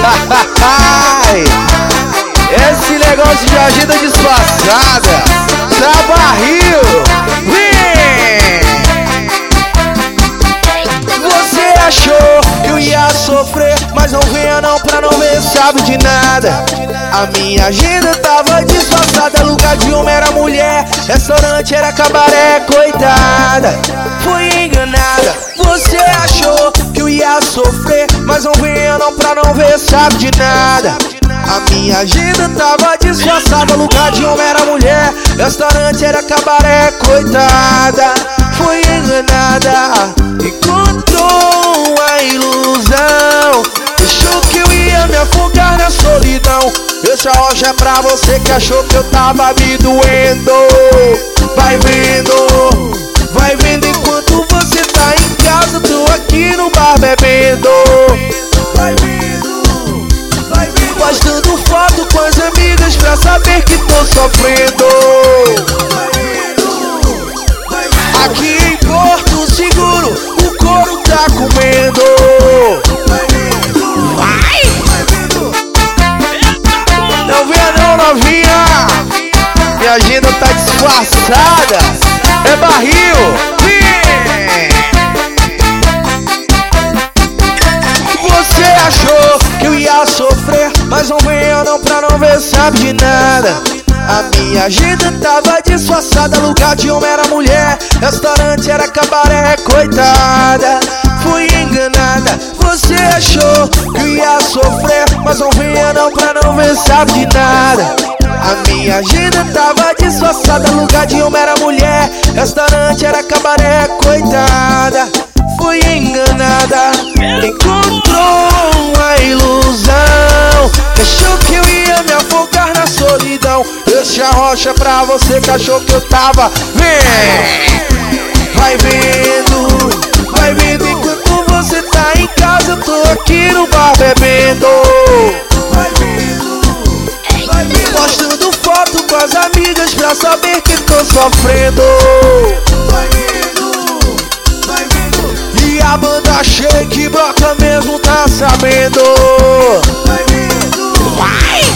Esse negócio de agenda disfarçada tá barril. Você achou que eu ia sofrer, mas não venha não pra não ver, sabe de nada. A minha agenda tava disfarçada, lugar de homem era mulher, restaurante era cabaré, coitada. Fui enganada. Você achou que eu ia sofrer, mas não venha não pra não ver, sabe de nada. A minha agenda tava disfarçada, lugar de homem era mulher, restaurante era cabaré, coitada. Fui enganada, encontrou uma ilusão, achou que eu ia me afogar na solidão. Essa rocha é pra você que achou que eu tava me doendo. Vai vendo enquanto você tá em casa, tô aqui no bar bebendo. Vai vendo, postando foto com as amigas pra saber que tô sofrendo. Aqui em Porto Seguro, o couro tá comendo. Vai! Não venha não, novinha, minha agenda tá disfarçada, é barril. Você achou que eu ia sofrer, mas não venha não pra não ver, sabe de nada. A minha agenda tava disfarçada, lugar de homem era mulher, restaurante era cabaré, coitada. Fui enganada. Você achou que eu ia sofrer, mas não venha não pra não ver, sabe de nada. A minha agenda tava disfarçada, lugar de homem era mulher, restaurante era cabaré, coitada. Fui enganada, encontrou uma ilusão, achou que eu ia me afogar na solidão. Deixa a rocha pra você que achou que eu tava. Vai vendo enquanto você tá em casa, eu tô aqui no bar bebendo. Vai vendo, postando foto com as amigas pra saber que tô sofrendo. Vai vendo, e a banda Shake Broca mesmo tá sabendo. Vai vendo, vai!